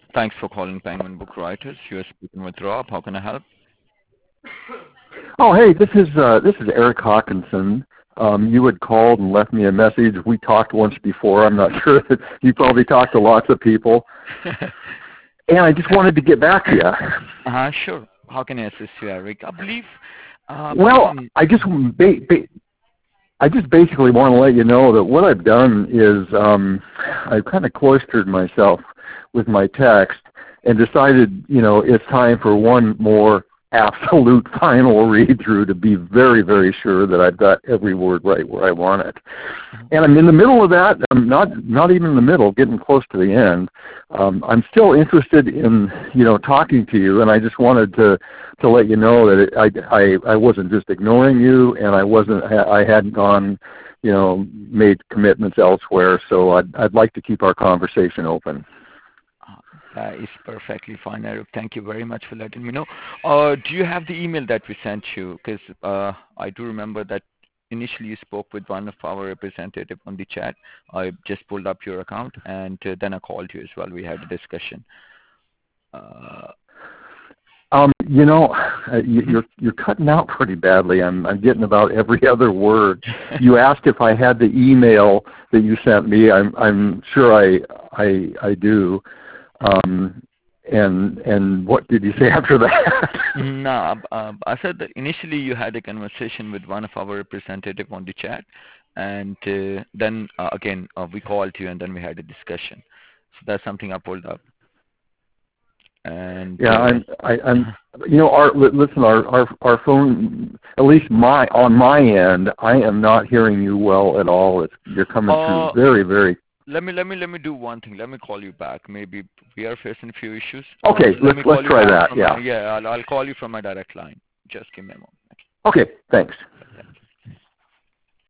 Thanks for calling Penguin Book Writers. You're speaking with Rob. How can I help? Oh, hey, this is Eric Hawkinson. You had called and left me a message. We talked once before. I'm not sure that you probably talked to lots of people. And I just wanted to get back to you. Sure. How can I assist you, Eric? I believe. Well, I just basically want to let you know that what I've done is I've kind of cloistered myself with my text and decided, it's time for one more absolute final read-through to be very, very sure that I've got every word right where I want it. And I'm in the middle of that. I'm not even in the middle, getting close to the end. I'm still interested in, talking to you, and I just wanted to let you know that I wasn't just ignoring you, and I hadn't gone, made commitments elsewhere. So I'd like to keep our conversation open. That is perfectly fine, Eric. Thank you very much for letting me know. Do you have the email that we sent you? Because I do remember that initially you spoke with one of our representatives on the chat. I just pulled up your account, and then I called you as well. We had a discussion. You're cutting out pretty badly. I'm getting about every other word. You asked if I had the email that you sent me. I'm sure I do. And what did you say after that? No, I said that initially you had a conversation with one of our representatives on the chat, and then again we called you, and then we had a discussion. So that's something I pulled up. And yeah, our phone, at least on my end, I am not hearing you well at all. You're coming through very, very. Let me do one thing. Let me call you back. Maybe we are facing a few issues. Okay, let's try that. Yeah. I'll call you from my direct line. Just give me a moment. Okay, thanks.